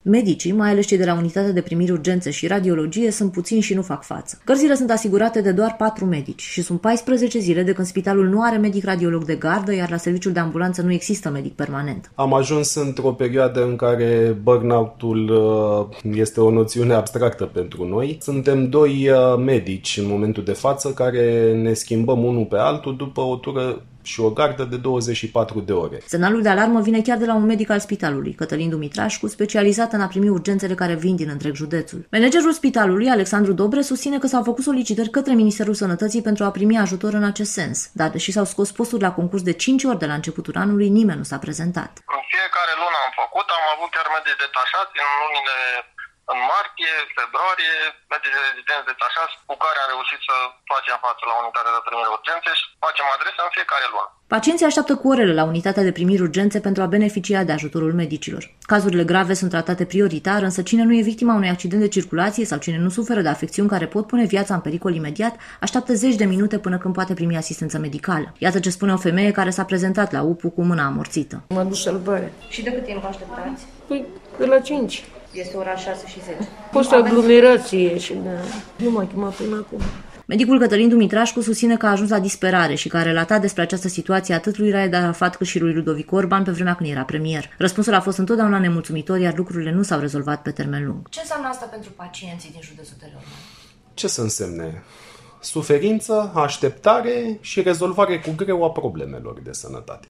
Medicii, mai ales cei de la unitatea de primiri urgențe și radiologie, sunt puțini și nu fac față. Cărțile sunt asigurate de doar 4 medici și sunt 14 zile de când spitalul nu are medic radiolog de gardă, iar la serviciul de ambulanță nu există medic permanent. Am ajuns într-o perioadă în care burnout-ul este o noțiune abstractă pentru noi. Suntem 2 medici în momentul de față care ne schimbăm unul pe altul după o tură și o gardă de 24 de ore. Semnalul de alarmă vine chiar de la un medic al spitalului, Cătălin Dumitrașcu, specializat în a primi urgențele care vin din întreg județul. Managerul spitalului, Alexandru Dobre, susține că s-au făcut solicitări către Ministerul Sănătății pentru a primi ajutor în acest sens, dar deși s-au scos posturi la concurs de 5 ori de la începutul anului, nimeni nu s-a prezentat. În fiecare lună am făcut, am avut chiar medici detașați în lunile în martie, februarie, medici de rezidenți detașați cu care am reușit să facem față la unitatea de primiri urgențe și facem adrese în fiecare lună. Pacienții așteaptă cu orele la unitatea de primiri urgențe pentru a beneficia de ajutorul medicilor. Cazurile grave sunt tratate prioritar, însă cine nu e victima unui accident de circulație sau cine nu suferă de afecțiuni care pot pune viața în pericol imediat, așteaptă 10 de minute până când poate primi asistență medicală. Iată ce spune o femeie care s-a prezentat la UPU cu mâna amorțită. M-a dus să-l băie. Și de cât timp așteptați? Păi, de la 5. Este ora 6 și 10. A fost aglomerație și nu m-a chemat până acum. Medicul Cătălin Dumitrașcu susține că a ajuns la disperare și că a relatat despre această situație atât lui Raed Arafat cât și lui Ludovic Orban pe vremea când era premier. Răspunsul a fost întotdeauna nemulțumitor, iar lucrurile nu s-au rezolvat pe termen lung. Ce înseamnă asta pentru pacienții din județul Teleorman? Ce să însemne? Suferință, așteptare și rezolvare cu greu a problemelor de sănătate.